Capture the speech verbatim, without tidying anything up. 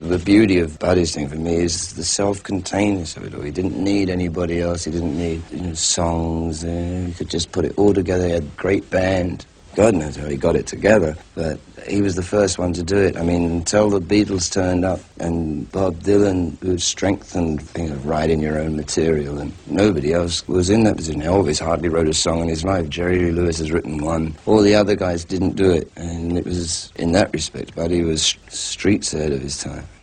The beauty of Buddy's thing for me is the self-containedness of it all. He didn't need anybody else. He didn't need, you know, songs. Uh, he could just put it all together. He had a great band. God knows how he got it together, but he was the first one to do it. I mean, until the Beatles turned up and Bob Dylan, who strengthened, you know, writing your own material, and nobody else was in that position. Elvis hardly wrote a song in his life. Jerry Lee Lewis has written one. All the other guys didn't do it, and it was, in that respect, Buddy was streets ahead of his time.